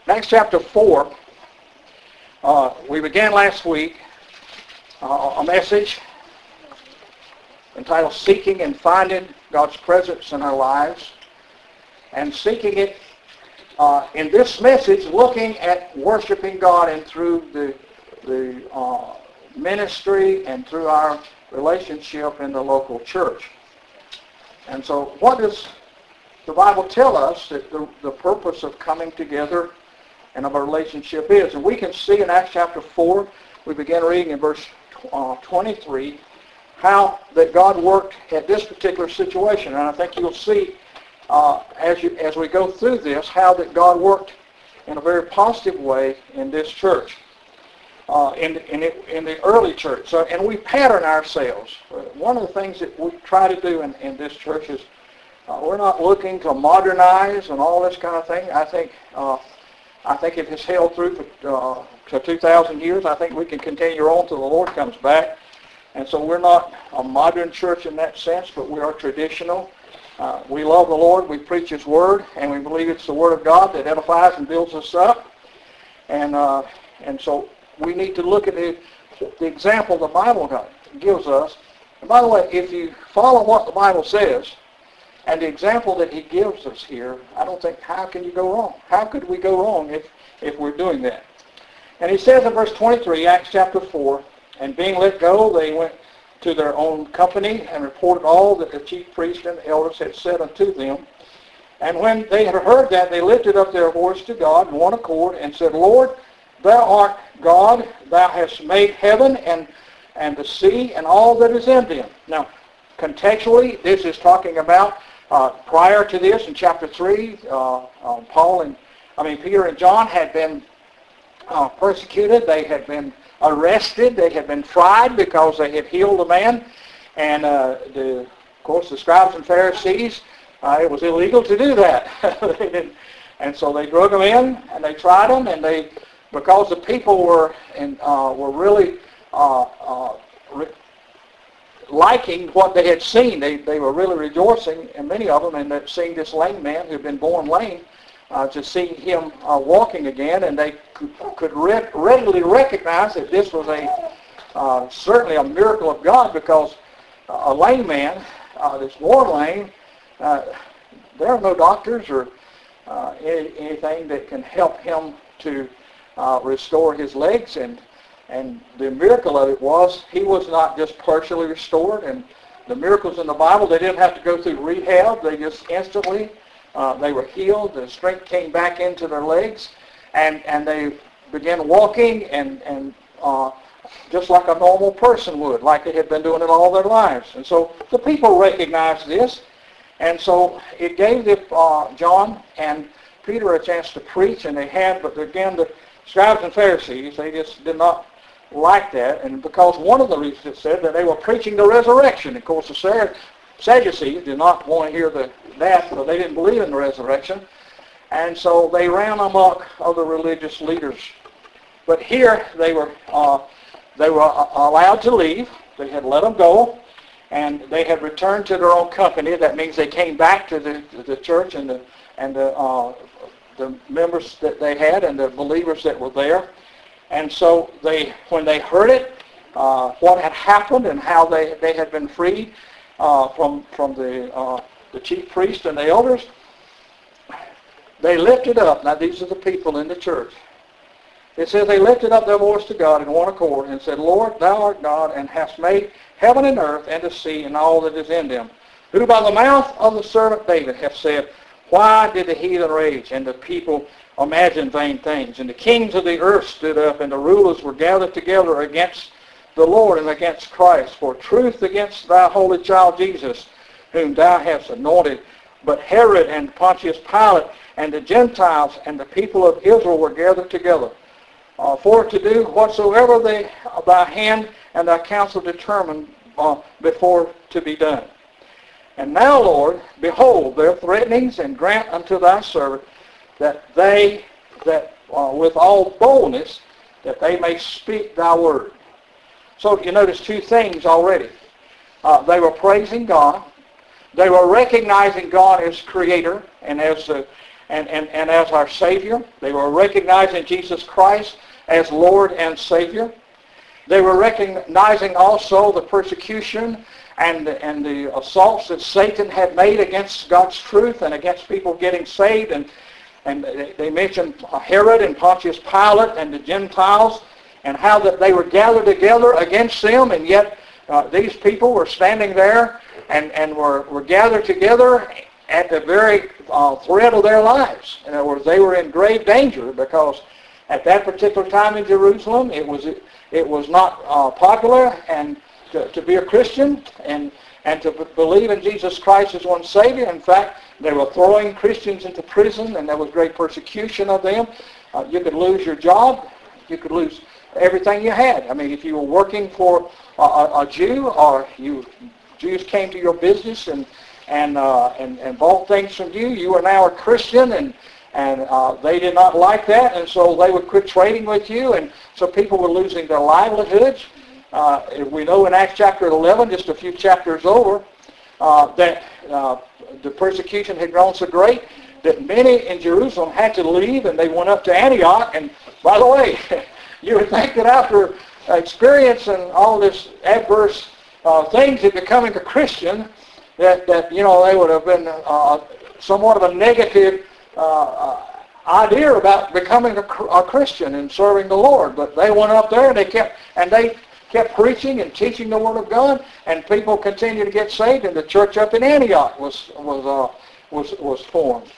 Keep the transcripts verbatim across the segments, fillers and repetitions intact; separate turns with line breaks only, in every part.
Acts chapter four, uh, we began last week uh, a message entitled Seeking and Finding God's Presence in Our Lives. And seeking it uh, in this message, looking at worshiping God and through the, the uh, ministry and through our relationship in the local church. And so what does the Bible tell us that the, the purpose of coming together and of a relationship is? And we can see in Acts chapter four, we begin reading in verse uh, twenty-three, how that God worked at this particular situation. And I think you'll see uh, as, you, as we go through this, how that God worked in a very positive way in this church, uh, in, in, it, in the early church. So, and we pattern ourselves. Uh, one of the things that we try to do in, in this church is uh, we're not looking to modernize and all this kind of thing. I think uh, I think if it's held through for uh, to two thousand years, I think we can continue on till the Lord comes back. And so we're not a modern church in that sense, but we are traditional. Uh, we love the Lord, we preach His Word, and we believe it's the Word of God that edifies and builds us up. And uh, and so we need to look at the, the example the Bible gives us. And by the way, if you follow what the Bible says, and the example that He gives us here, I don't think, how can you go wrong? How could we go wrong if, if we're doing that? And He says in verse twenty-three, Acts chapter four, and being let go, they went to their own company and reported all that the chief priests and the elders had said unto them. And when they had heard that, they lifted up their voice to God in one accord and said, Lord, Thou art God, Thou hast made heaven and, and the sea and all that is in them. Now, contextually, this is talking about uh, prior to this in chapter three, uh, uh, Paul and, I mean, Peter and John had been uh, persecuted. They had been arrested. They had been tried because they had healed a man. And, uh, the, of course, the scribes and Pharisees, uh, it was illegal to do that. They didn't, and so they drug them in, and they tried them, and they, because the people were in, uh, were really uh, uh, re- liking what they had seen. They, they were really rejoicing, and many of them, in that seeing this lame man who had been born lame, Uh, to see him uh, walking again, and they could, could re- readily recognize that this was a uh, certainly a miracle of God, because uh, a lame man uh, that's born lame, uh, there are no doctors or uh, any, anything that can help him to uh, restore his legs, and and the miracle of it was he was not just partially restored. And the miracles in the Bible, they didn't have to go through rehab; they just instantly Uh, they were healed. The strength came back into their legs, and, and they began walking and, and uh, just like a normal person would, like they had been doing it all their lives. And so the people recognized this, and so it gave the, uh, John and Peter a chance to preach, and they had, but again, the scribes and Pharisees, they just did not like that, and because one of the reasons it said that they were preaching the resurrection. Of course, the Sadducees did not want to hear the death, but they didn't believe in the resurrection. And so they ran amok other religious leaders. But here they were uh, they were allowed to leave. They had let them go, and they had returned to their own company. That means they came back to the, to the church and the and the uh, the members that they had and the believers that were there. And so they, when they heard it, uh, what had happened and how they they had been freed Uh, from from the uh, the chief priest and the elders, they lifted up. Now these are the people in the church. It says they lifted up their voice to God in one accord and said, Lord, Thou art God, and hast made heaven and earth and the sea and all that is in them, who by the mouth of the servant David hath said, Why did the heathen rage, and the people imagine vain things? And the kings of the earth stood up, and the rulers were gathered together against the Lord and against Christ, for truth against Thy holy child Jesus, whom Thou hast anointed. But Herod and Pontius Pilate and the Gentiles and the people of Israel were gathered together, uh, for to do whatsoever they, Thy hand and Thy counsel determined uh, before to be done. And now, Lord, behold their threatenings, and grant unto Thy servant that they, that uh, with all boldness, that they may speak Thy word. So you notice two things already. Uh, they were praising God. They were recognizing God as Creator and as the and, and, and as our Savior. They were recognizing Jesus Christ as Lord and Savior. They were recognizing also the persecution and, and the assaults that Satan had made against God's truth and against people getting saved. And, and they mentioned Herod and Pontius Pilate and the Gentiles, and how that they were gathered together against them, and yet uh, these people were standing there and, and were, were gathered together at the very uh, threat of their lives. In other words, they were in grave danger, because at that particular time in Jerusalem, it was it was not uh, popular and to, to be a Christian and and to b- believe in Jesus Christ as one Savior. In fact, they were throwing Christians into prison, and there was great persecution of them. Uh, you could lose your job. You could lose everything you had. I mean, if you were working for a, a, a Jew, or you Jews came to your business and and uh, and and bought things from you, you are now a Christian, and and uh, they did not like that, and so they would quit trading with you, and so people were losing their livelihoods. Uh, we know in Acts chapter eleven, just a few chapters over, uh, that uh, the persecution had grown so great that many in Jerusalem had to leave, and they went up to Antioch. And by the way, you would think that after experiencing all this adverse uh, things in becoming a Christian, that, that you know they would have been uh, somewhat of a negative uh, idea about becoming a, a Christian and serving the Lord. But they went up there and they kept and they kept preaching and teaching the Word of God, and people continued to get saved, and the church up in Antioch was was uh, was was formed.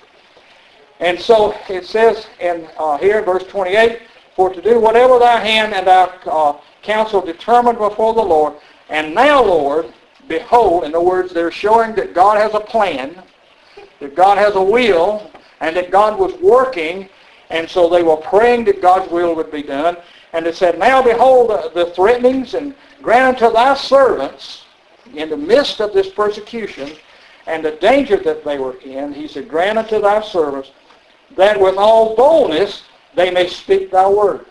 And so it says in uh, here in verse twenty-eight, for to do whatever thy hand and thy uh, counsel determined before the Lord. And now, Lord, behold, in other words, they're showing that God has a plan, that God has a will, and that God was working, and so they were praying that God's will would be done. And it said, now behold the, the threatenings, and grant unto thy servants, in the midst of this persecution and the danger that they were in, he said, grant unto thy servants, that with all boldness they may speak thy word.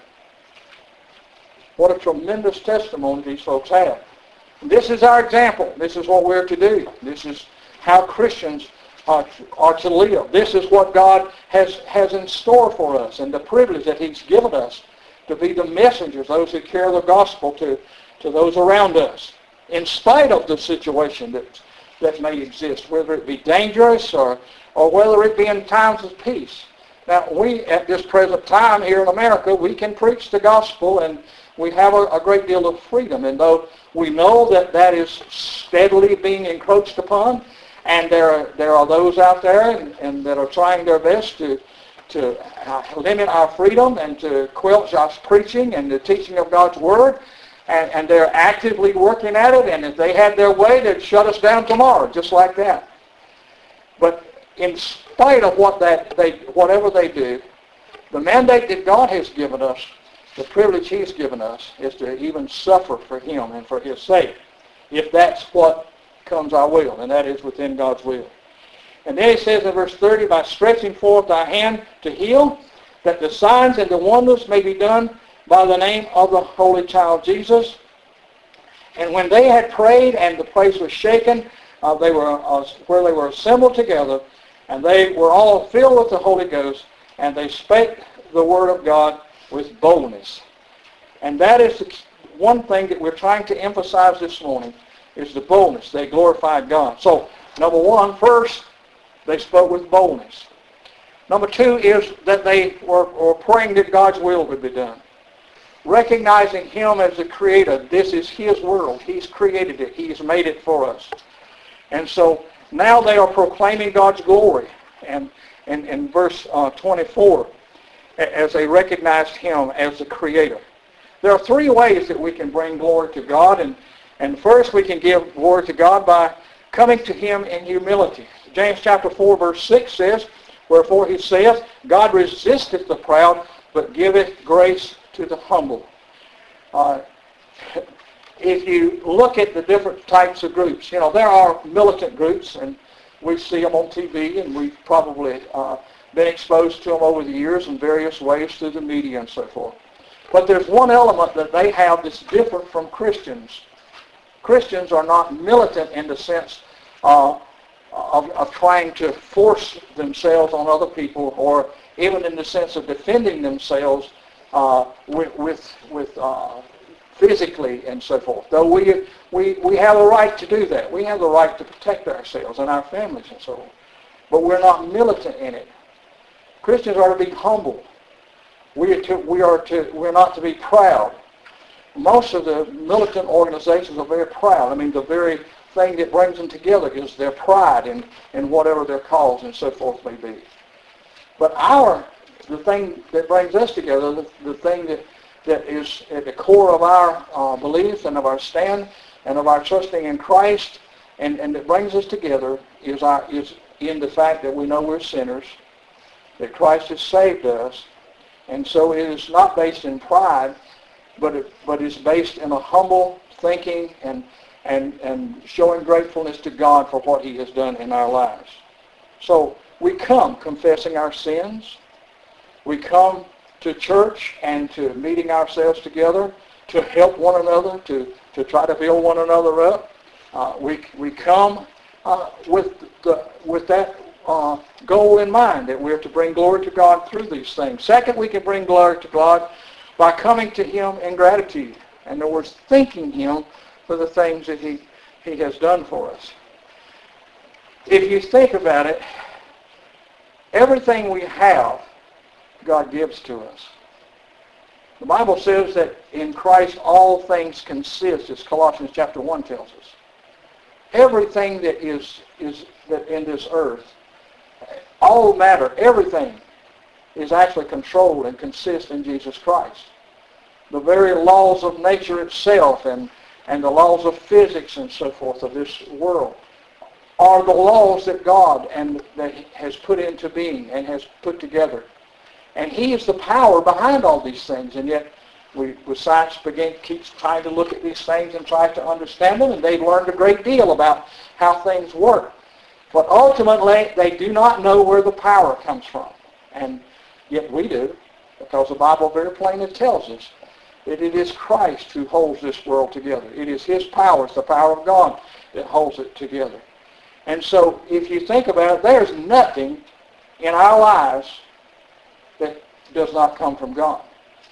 What a tremendous testimony these folks have. This is our example. This is what we're to do. This is how Christians are to, are to live. This is what God has, has in store for us, and the privilege that he's given us to be the messengers, those who carry the gospel to, to those around us, in spite of the situation that, that may exist, whether it be dangerous or, or whether it be in times of peace. Now, we, at this present time here in America, we can preach the gospel, and we have a, a great deal of freedom. And though we know that that is steadily being encroached upon, and there are, there are those out there and, and that are trying their best to, to uh, limit our freedom and to squelch our preaching and the teaching of God's Word, and, and they're actively working at it, and if they had their way, they'd shut us down tomorrow, just like that. But in spite of what that they, whatever they do, the mandate that God has given us, the privilege he's given us, is to even suffer for him and for his sake, if that's what comes our will, and that is within God's will. And then he says in verse thirty, by stretching forth thy hand to heal, that the signs and the wonders may be done by the name of the Holy Child Jesus. And when they had prayed and the place was shaken, uh, they were uh, where they were assembled together, and they were all filled with the Holy Ghost, and they spake the word of God with boldness. And that is the one thing that we're trying to emphasize this morning, is the boldness. They glorified God. So, number one, first, they spoke with boldness. Number two is that they were, were praying that God's will would be done. Recognizing him as the creator. This is his world. He's created it. He's made it for us. And so now they are proclaiming God's glory. And in, in verse uh, twenty-four, as they recognized him as the creator. There are three ways that we can bring glory to God. And, and first, we can give glory to God by coming to him in humility. James chapter four, verse six says, wherefore he saith, God resisteth the proud, but giveth grace to the humble. Uh, if you look at the different types of groups, you know, there are militant groups, and we see them on T V, and we've probably uh, been exposed to them over the years in various ways through the media and so forth. But there's one element that they have that's different from Christians. Christians are not militant in the sense uh, of, of trying to force themselves on other people, or even in the sense of defending themselves uh, with with, with uh, physically and so forth. Though we we we have a right to do that. We have the right to protect ourselves and our families and so on. But we're not militant in it. Christians are to be humble. We are to we are to we're not to be proud. Most of the militant organizations are very proud. I mean, the very thing that brings them together is their pride in, in whatever their cause and so forth may be. But our, the thing that brings us together, the, the thing that, that is at the core of our uh, belief and of our stand and of our trusting in Christ, and, and that brings us together is, our, is in the fact that we know we're sinners, that Christ has saved us, and so it is not based in pride, but it, but it's based in a humble thinking and, and, and showing gratefulness to God for what He has done in our lives. So we come confessing our sins. We come to church and to meeting ourselves together to help one another, to, to try to build one another up. Uh, we, we come uh, with, the, with that uh, goal in mind, that we're to bring glory to God through these things. Second, we can bring glory to God by coming to Him in gratitude. In other words, thanking Him for the things that He, he has done for us. If you think about it, everything we have, God gives to us. The Bible says that in Christ all things consist, as Colossians chapter one tells us. Everything that is, is that in this earth, all matter, everything is actually controlled and consists in Jesus Christ. The very laws of nature itself and, and the laws of physics and so forth of this world are the laws that God and that has put into being and has put together. And He is the power behind all these things. And yet, we, with science begin, keeps trying to look at these things and try to understand them, and they've learned a great deal about how things work. But ultimately, they do not know where the power comes from. And yet we do, because the Bible very plainly tells us that it is Christ who holds this world together. It is His power, it's the power of God that holds it together. And so, if you think about it, there's nothing in our lives that does not come from God.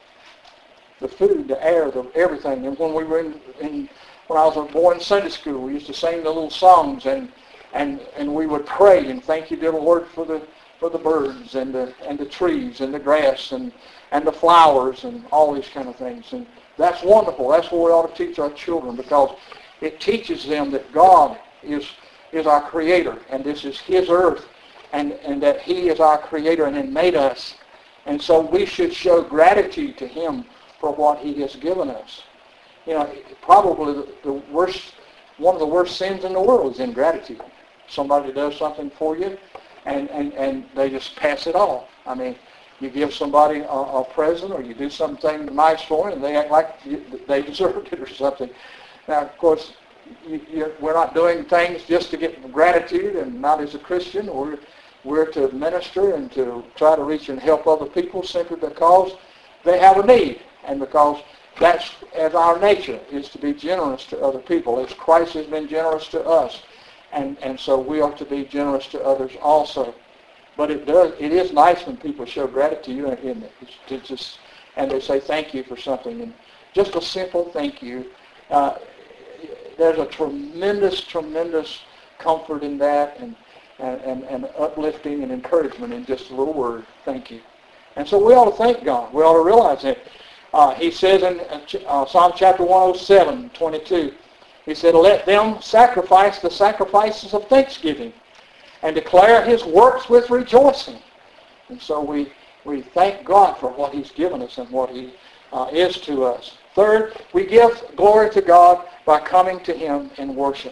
The food, the air, the everything. And when we were in, in when I was a boy in Sunday school, we used to sing the little songs, and and and we would pray and thank you, dear Lord, for the for the birds and the and the trees and the grass and and the flowers and all these kind of things. And that's wonderful. That's what we ought to teach our children, because it teaches them that God is is our Creator, and this is His earth, and and that He is our Creator and He made us. And so we should show gratitude to Him for what He has given us. You know, probably the, the worst, one of the worst sins in the world is ingratitude. Somebody does something for you, and, and, and they just pass it off. I mean, you give somebody a, a present, or you do something nice for them, and they act like you, they deserved it or something. Now, of course, you, you, we're not doing things just to get gratitude, and not as a Christian. We're, we're to minister and to try to reach and help other people simply because they have a need, and because that's as our nature is to be generous to other people, as Christ has been generous to us, and and so we are to be generous to others also. But it does it is nice when people show gratitude, isn't it? It's just, and they say thank you for something, and just a simple thank you. Uh, there's a tremendous, tremendous comfort in that, and and, and and uplifting and encouragement in just a little word, thank you. And so we ought to thank God. We ought to realize that. Uh, he says in uh, Psalm chapter one oh seven, twenty-two, he said, let them sacrifice the sacrifices of thanksgiving and declare His works with rejoicing. And so we, we thank God for what He's given us and what He uh, is to us. Third, we give glory to God by coming to Him in worship.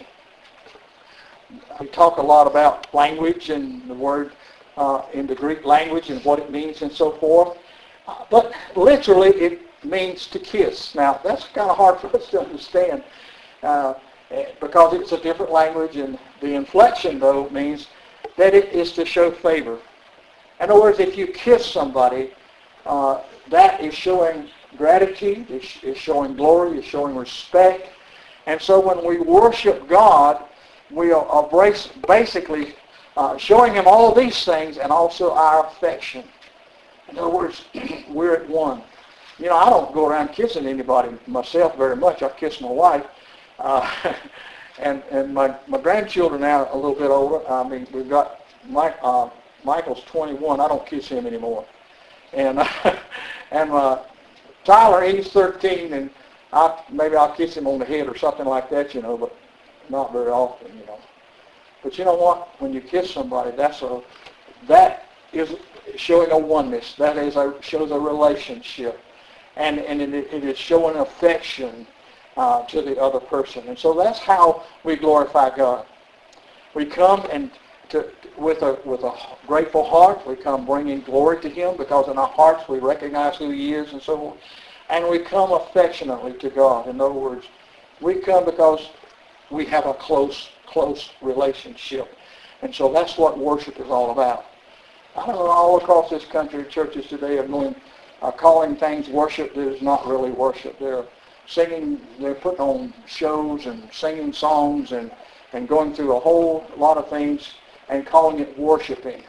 We talk a lot about language and the word uh, in the Greek language and what it means and so forth. Uh, but literally it means to kiss. Now, that's kind of hard for us to understand uh, because it's a different language, and the inflection, though, means that it is to show favor. In other words, if you kiss somebody, uh, that is showing gratitude, is, is showing glory, is showing respect. And so when we worship God, we are, are brace, basically uh, showing him all these things and also our affection. In other words, we're at one. You know, I don't go around kissing anybody myself very much. I kiss my wife. Uh, and and my, my grandchildren now a little bit older. I mean, we've got Mike, uh, Michael's twenty-one. I don't kiss him anymore. And uh, and uh, Tyler, he's thirteen, and I maybe I'll kiss him on the head or something like that, you know, but not very often, you know. But you know what? When you kiss somebody, that's a that is showing a oneness. That is a shows a relationship, and and it, it is showing affection uh, to the other person. And so that's how we glorify God. We come and to, with a with a grateful heart. We come bringing glory to Him because in our hearts we recognize who He is and so on. And we come affectionately to God. In other words, we come because we have a close, close relationship. And so that's what worship is all about. I don't know, all across this country, churches today are going, are calling things worship that is not really worship. They're singing, they're putting on shows and singing songs and, and going through a whole lot of things and calling it worshiping.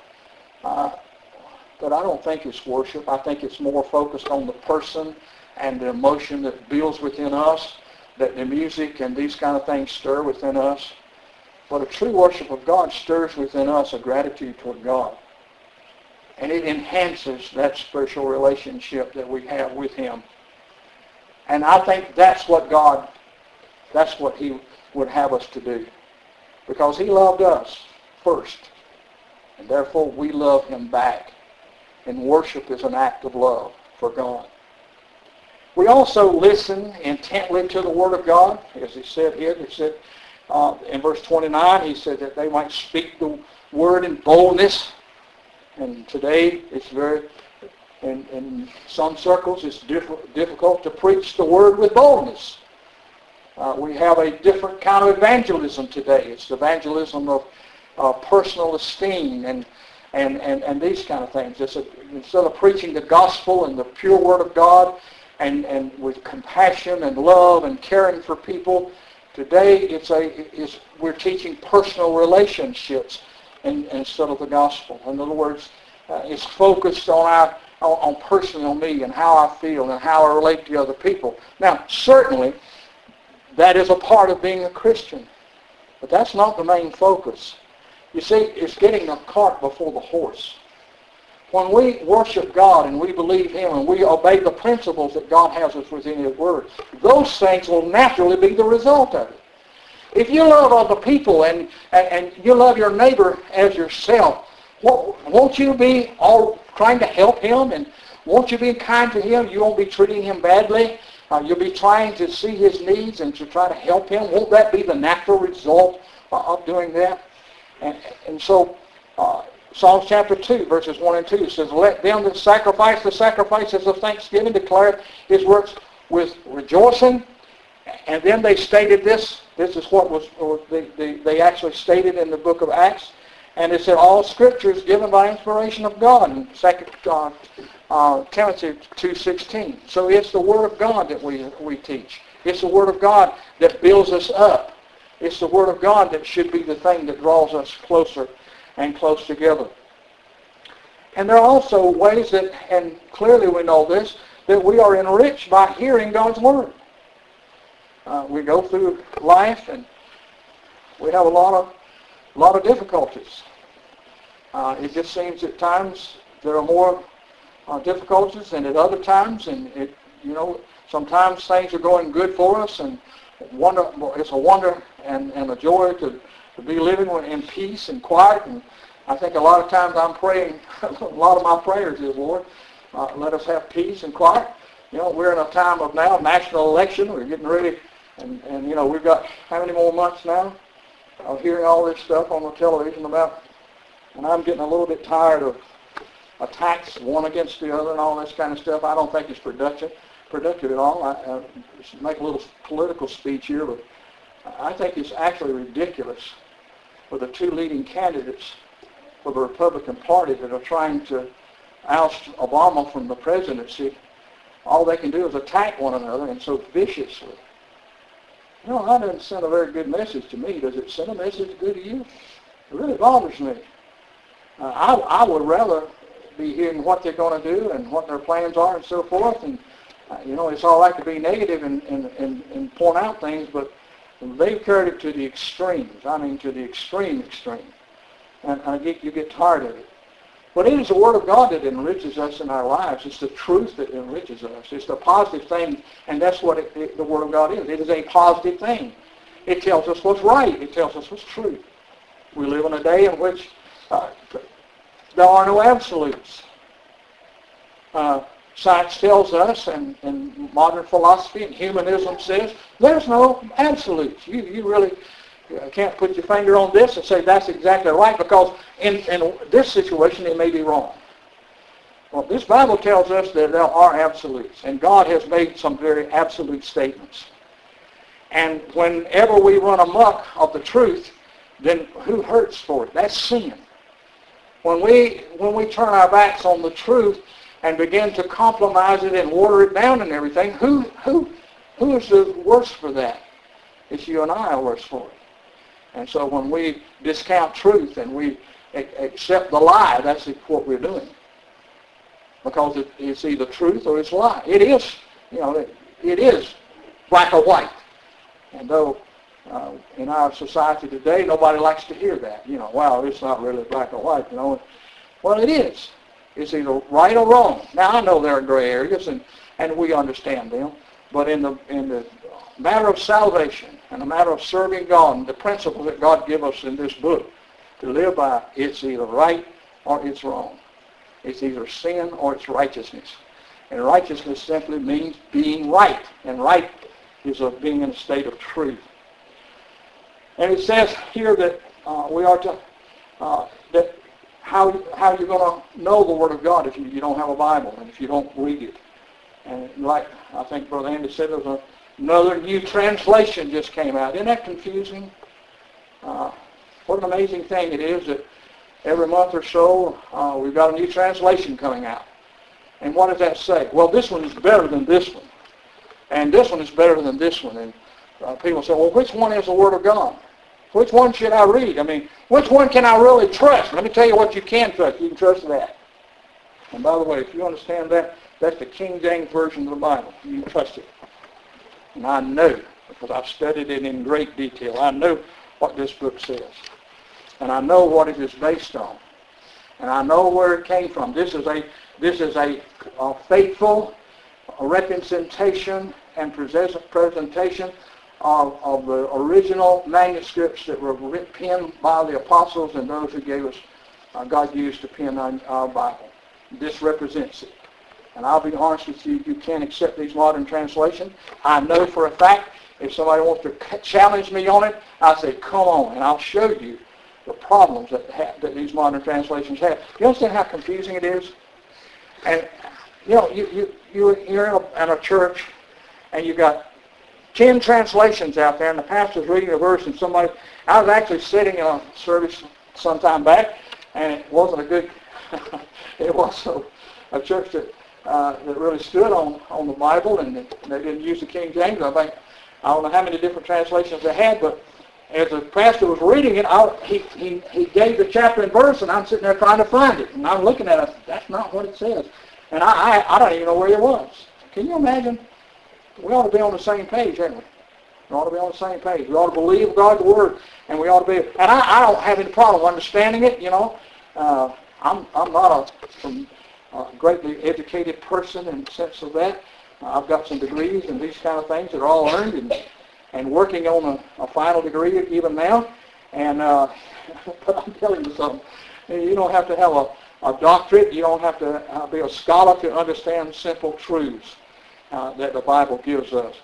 Uh, but I don't think it's worship. I think it's more focused on the person and the emotion that builds within us, that the music and these kind of things stir within us. But a true worship of God stirs within us a gratitude toward God. And it enhances that spiritual relationship that we have with Him. And I think that's what God, that's what He would have us to do. Because He loved us first. And therefore we love Him back. And worship is an act of love for God. We also listen intently to the Word of God. As He said here, He said uh, in verse twenty-nine, He said that they might speak the Word in boldness. And today, it's very, in, in some circles, it's diff- difficult to preach the Word with boldness. Uh, we have a different kind of evangelism today. It's the evangelism of uh, personal esteem and, and, and, and these kind of things. It's a, instead of preaching the gospel and the pure Word of God and, and with compassion and love and caring for people, today it's a, it's, we're teaching personal relationships In, instead of the gospel. In other words, uh, it's focused on our on, on personally on me and how I feel and how I relate to other people. Now, certainly, that is a part of being a Christian, but that's not the main focus. You see, it's getting the cart before the horse. When we worship God and we believe Him and we obey the principles that God has us within His Word, those things will naturally be the result of it. If you love other people and, and, and you love your neighbor as yourself, won't you be all trying to help him? And won't you be kind to him? You won't be treating him badly. Uh, you'll be trying to see his needs and to try to help him. Won't that be the natural result uh, of doing that? And, and so uh, Psalms chapter two, verses one and two says, "Let them that sacrifice the sacrifices of thanksgiving declare His works with rejoicing." And then they stated this. This is what was or they, they, they actually stated in the book of Acts. And it said, all Scripture is given by inspiration of God in Second uh, uh, Timothy two sixteen. So it's the Word of God that we, we teach. It's the Word of God that builds us up. It's the Word of God that should be the thing that draws us closer and close together. And there are also ways that, and clearly we know this, that we are enriched by hearing God's Word. Uh, we go through life and we have a lot of a lot of difficulties. Uh, it just seems at times there are more uh, difficulties than at other times, and it, you know, sometimes things are going good for us, and wonder, it's a wonder and, and a joy to, to be living in peace and quiet. And I think a lot of times I'm praying, a lot of my prayers is, Lord, uh, let us have peace and quiet. You know, we're in a time of now national election. We're getting ready. And, and, you know, we've got how many more months now of hearing all this stuff on the television about, and I'm getting a little bit tired of attacks one against the other and all this kind of stuff. I don't think it's productive, productive at all. I, I make a little political speech here, but I think it's actually ridiculous for the two leading candidates for the Republican Party that are trying to oust Obama from the presidency. All they can do is attack one another, and so viciously. You know, that doesn't send a very good message to me. Does it send a message good to you? It really bothers me. Uh, I, I would rather be hearing what they're going to do and what their plans are and so forth. And, uh, you know, it's all right to be negative and, and, and, and point out things, but they've carried it to the extremes. I mean, to the extreme extreme. And I get, you get tired of it. But it is the Word of God that enriches us in our lives. It's the truth that enriches us. It's the positive thing, and that's what it, it, the Word of God is. It is a positive thing. It tells us what's right. It tells us what's true. We live in a day in which uh, there are no absolutes. Uh, science tells us, and, and modern philosophy and humanism says, there's no absolutes. You, you really can't put your finger on this and say that's exactly right, because in, in this situation it may be wrong. Well, this Bible tells us that there are absolutes, and God has made some very absolute statements. And whenever we run amok of the truth, then who hurts for it? That's sin. When we when we turn our backs on the truth and begin to compromise it and water it down and everything, who who who is the worse for that? It's you and I are worse for it. And so when we discount truth and we accept the lie, that's what we're doing. Because it, it's either truth or it's lie. It is, you know, it, it is black or white. And though uh, in our society today, nobody likes to hear that. You know, wow, it's not really black or white, you know. Well, it is. It's either right or wrong. Now, I know there are gray areas, and, and we understand them. But in the in the matter of salvation and the matter of serving God and the principle that God gives us in this book to live by, it's either right or it's wrong. It's either sin or it's righteousness. And righteousness simply means being right. And right is of being in a state of truth. And it says here that uh, we are to, uh, that how, how you're going to know the Word of God if you, you don't have a Bible and if you don't read it. And like I think Brother Andy said, there's a, another new translation just came out. Isn't that confusing? Uh, what an amazing thing it is that every month or so uh, we've got a new translation coming out. And what does that say? Well, this one is better than this one. And this one is better than this one. And uh, people say, well, which one is the Word of God? Which one should I read? I mean, which one can I really trust? Let me tell you what you can trust. You can trust that. And by the way, if you understand that, that's the King James Version of the Bible. You can trust it. And I know, because I've studied it in great detail, I know what this book says. And I know what it is based on. And I know where it came from. This is a this is a, a faithful representation and presentation of, of the original manuscripts that were penned by the apostles and those who gave us, uh, God used to pen our, our Bible. This represents it. And I'll be honest with you, you can't accept these modern translations. I know for a fact, if somebody wants to challenge me on it, I say, come on, and I'll show you the problems that, have, that these modern translations have. You understand how confusing it is? And, you know, you, you, you, you're in a, in a church, and you've got ten translations out there, and the pastor's reading a verse, and somebody, I was actually sitting in a service some time back, and it wasn't a good, it was a, a church that Uh, that really stood on, on the Bible, and they, they didn't use the King James. I think, I don't know how many different translations they had, but as the pastor was reading it, I, he, he, he gave the chapter and verse, and I'm sitting there trying to find it. And I'm looking at it, that's not what it says. And I, I, I don't even know where it was. Can you imagine? We ought to be on the same page, ain't we? We ought to be on the same page. We ought to believe God's Word, and we ought to be, and I, I don't have any problem understanding it, you know. Uh, I'm, I'm not a... From, a greatly educated person in the sense of that. Uh, I've got some degrees and these kind of things that are all earned, and, and working on a, a final degree even now. And uh, but I'm telling you something. You don't have to have a, a doctorate. You don't have to uh, be a scholar to understand simple truths uh, that the Bible gives us.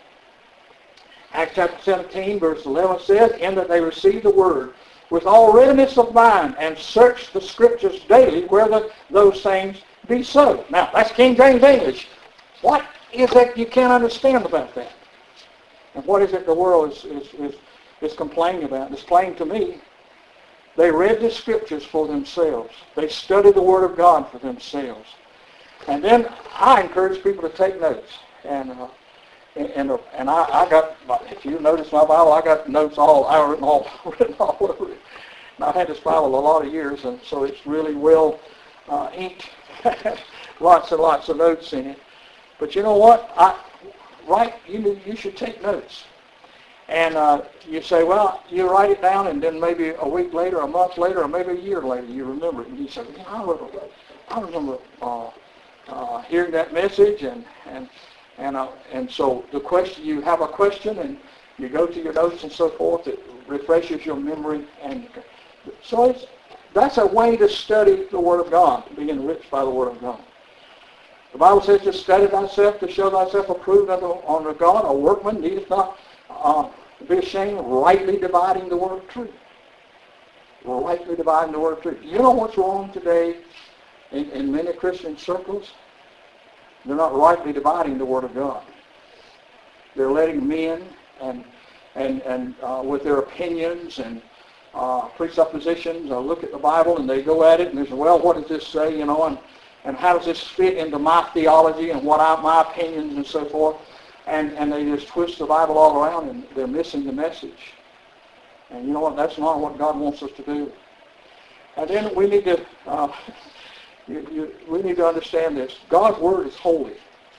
Acts chapter seventeen, verse eleven says, "In that they received the word with all readiness of mind, and searched the Scriptures daily, whether those things be so." Now, that's King James English. What is it you can't understand about that? And what is it the world is, is, is, is complaining about? It's plain to me. They read the Scriptures for themselves. They studied the Word of God for themselves. And then I encourage people to take notes. And uh, And, and, and I, I got, if you notice my Bible, I got notes all, I written all, written all over it. And I've had this Bible a lot of years, and so it's really well uh, inked. Lots and lots of notes in it. But you know what? I, right, you, you should take notes. And uh, you say, well, you write it down, and then maybe a week later, a month later, or maybe a year later, you remember it. And you say, yeah, I remember, I remember uh, uh, hearing that message. And and and uh, and so the question, you have a question, and you go to your notes and so forth. It refreshes your memory. And so it's, that's a way to study the Word of God, to be enriched by the Word of God. The Bible says to study thyself, to show thyself approved unto, unto God, a workman needeth not uh, be ashamed, rightly dividing the word of truth. Rightly dividing the word of truth. You know what's wrong today in, in many Christian circles? They're not rightly dividing the word of God. They're letting men and and and uh, with their opinions and uh, presuppositions uh, look at the Bible, and they go at it and they say, well, what does this say, you know, and and how does this fit into my theology and what I, my opinions and so forth? And, and they just twist the Bible all around, and they're missing the message. And you know what? That's not what God wants us to do. And then we need to uh, you, you, we need to understand this. God's Word is holy.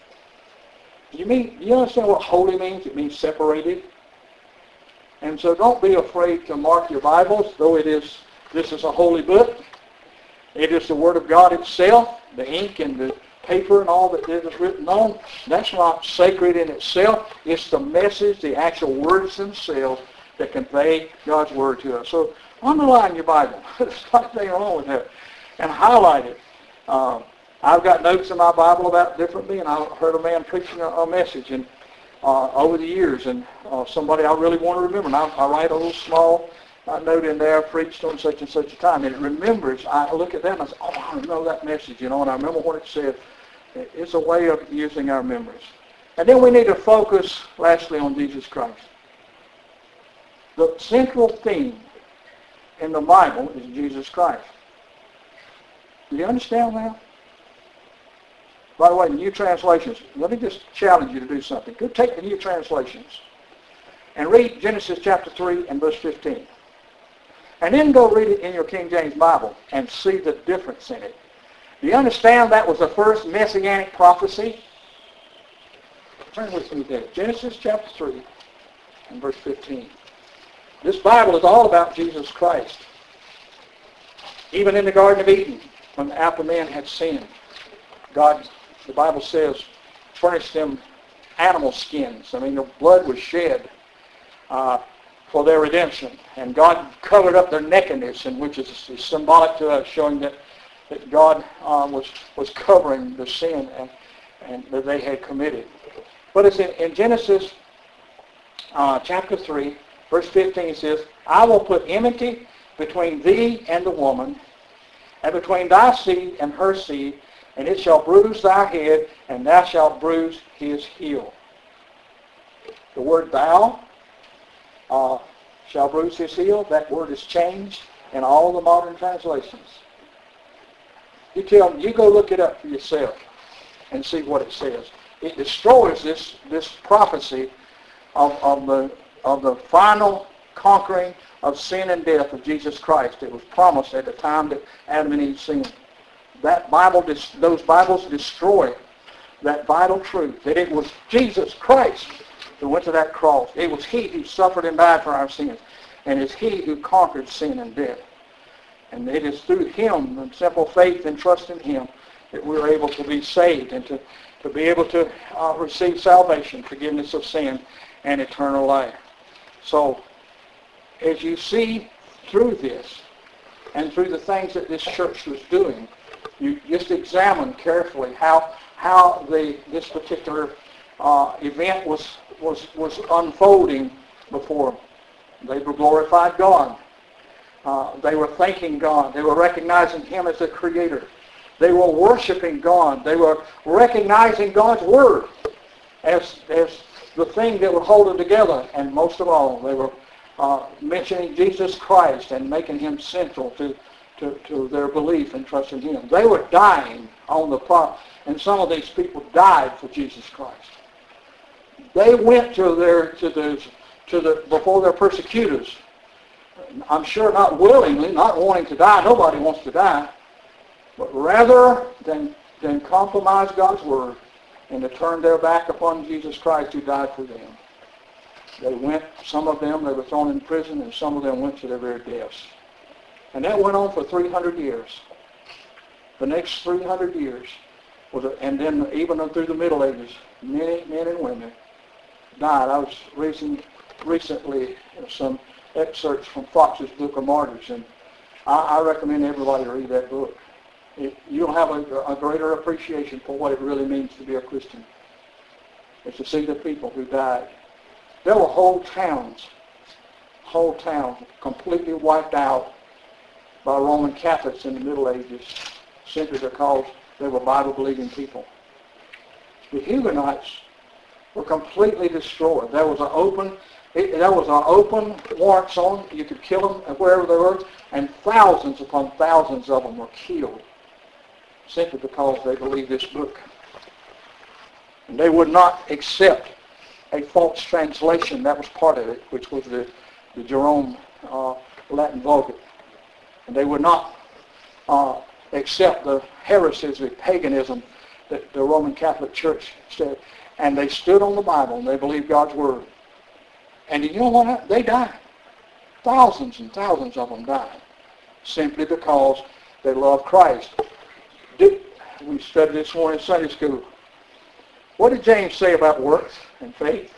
You mean you understand what holy means? It means separated. And so don't be afraid to mark your Bibles, though it is this is a holy book. It is the Word of God itself, the ink and the paper and all that it is written on. That's not sacred in itself. It's the message, the actual words themselves that convey God's Word to us. So underline your Bible. There's nothing wrong with that. And highlight it. Uh, I've got notes in my Bible about differently, and I heard a man preaching a, a message and uh, over the years, and uh, somebody I really want to remember. And I, I write a little small I note in there, preached on such and such a time, and it remembers. I look at that and I say, oh, I know that message, you know, and I remember what it said. It's a way of using our memories. And then we need to focus, lastly, on Jesus Christ. The central theme in the Bible is Jesus Christ. Do you understand that? By the way, New Translations, let me just challenge you to do something. Go take the New Translations and read Genesis chapter three and verse fifteen. And then go read it in your King James Bible and see the difference in it. Do you understand that was the first messianic prophecy? Turn with me there. Genesis chapter three and verse fifteen. This Bible is all about Jesus Christ. Even in the Garden of Eden, when after man had sinned, God, the Bible says, furnished them animal skins. I mean, the blood was shed uh, for their redemption. And God covered up their nakedness, and which is, is symbolic to us, showing that, that God uh, was, was covering the sin and, and that they had committed. But it's in, in Genesis uh, chapter three, verse fifteen, it says, I will put enmity between thee and the woman, and between thy seed and her seed, and it shall bruise thy head, and thou shalt bruise his heel. The word thou uh, shall bruise his heel, that word is changed in all the modern translations. You tell them, you go look it up for yourself and see what it says. It destroys this, this prophecy of, of, the, of the final conquering of sin and death of Jesus Christ. It was promised at the time that Adam and Eve sinned. That Bible, those Bibles destroy that vital truth, that it was Jesus Christ who went to that cross. It was He who suffered and died for our sins. And it's He who conquered sin and death. And it is through Him, and simple faith and trust in Him, that we're able to be saved and to, to be able to uh, receive salvation, forgiveness of sin, and eternal life. So, as you see through this, and through the things that this church was doing, you just examine carefully how how the this particular uh, event was was was unfolding before them. They were glorified God. Uh, they were thanking God. They were recognizing Him as the Creator. They were worshiping God. They were recognizing God's Word as as the thing that would hold them together. And most of all, they were uh, mentioning Jesus Christ and making Him central to. To, to their belief and trust in Him. They were dying on the cross, and some of these people died for Jesus Christ. They went to their to the to the before their persecutors. I'm sure not willingly, not wanting to die. Nobody wants to die, but rather than than compromise God's word and to turn their back upon Jesus Christ who died for them. They went. Some of them they were thrown in prison, and some of them went to their very deaths. And that went on for three hundred years. The next three hundred years, was a, and then even through the Middle Ages, many men and women died. I was reading recently some excerpts from Fox's Book of Martyrs, and I, I recommend everybody read that book. It, you'll have a, a greater appreciation for what it really means to be a Christian. It's to see the people who died. There were whole towns, whole towns completely wiped out by Roman Catholics in the Middle Ages, simply because they were Bible-believing people. The Huguenots were completely destroyed. There was an open, it, there was an open warrants on. You could kill them wherever they were, and thousands upon thousands of them were killed simply because they believed this book. And they would not accept a false translation. That was part of it, which was the, the Jerome uh, Latin Vulgate. And they would not uh, accept the heresies of paganism that the Roman Catholic Church said. And they stood on the Bible and they believed God's Word. And you know what? They died. Thousands and thousands of them died simply because they loved Christ. Did, we studied this morning in Sunday school. What did James say about works and faith?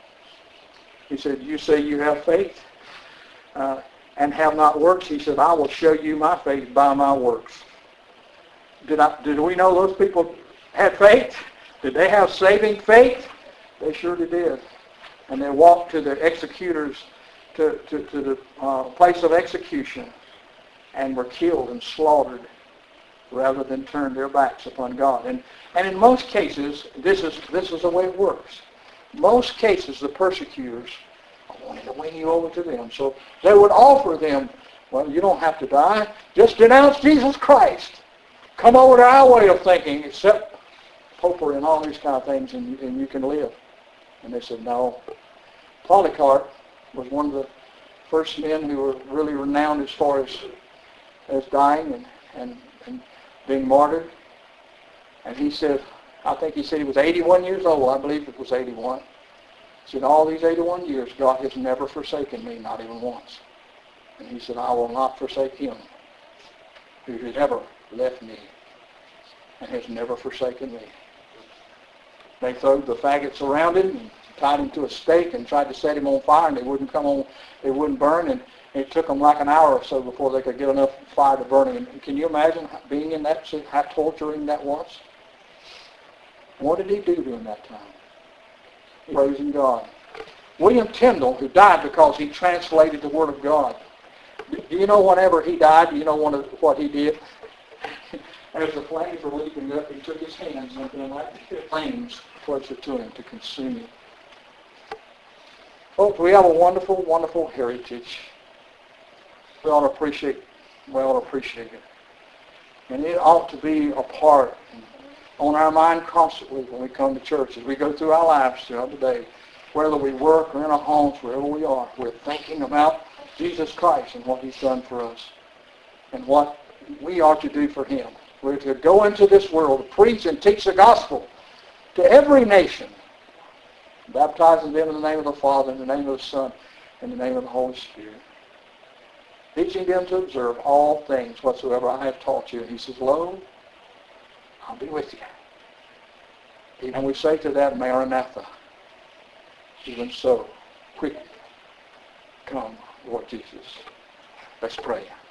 He said, you say you have faith uh, and have not works. He said, I will show you my faith by my works. Did, I, did we know those people had faith? Did they have saving faith? They surely did. And they walked to the executors, to, to, to the uh, place of execution, and were killed and slaughtered rather than turn their backs upon God. And, and in most cases, this is, this is the way it works. Most cases, the persecutors wanted to win you over to them. So they would offer them, well, you don't have to die. Just denounce Jesus Christ. Come over to our way of thinking, accept popery and all these kind of things, and, and you can live. And they said, no. Polycarp was one of the first men who were really renowned as far as as dying and, and, and being martyred. And he said, I think he said he was eighty-one years old. I believe it was eighty-one. He said, all these eighty-one years, God has never forsaken me, not even once. And he said, I will not forsake him who has ever left me and has never forsaken me. They threw the faggots around him and tied him to a stake and tried to set him on fire, and they wouldn't come on, they wouldn't burn, and it took them like an hour or so before they could get enough fire to burn him. And can you imagine being in that, how torturing that was? What did he do during that time? Praising God. William Tyndale, who died because he translated the Word of God. Do you know whenever he died, do you know one of what he did? As the flames were leaping up, he took his hands and then like the flames closer to him to consume him. Folks, we have a wonderful, wonderful heritage. We ought to appreciate, we ought to appreciate it. And it ought to be a part on our mind constantly when we come to church, as we go through our lives throughout the day. Whether we work or in our homes, wherever we are, we're thinking about Jesus Christ and what he's done for us and what we are to do for him. We're to go into this world to preach and teach the gospel to every nation, baptizing them in the name of the Father, in the name of the Son, in the name of the Holy Spirit, teaching them to observe all things whatsoever I have taught you. And he says, lo, I'll be with you. And we say to that, Maranatha, even so, quickly, come, Lord Jesus. Let's pray.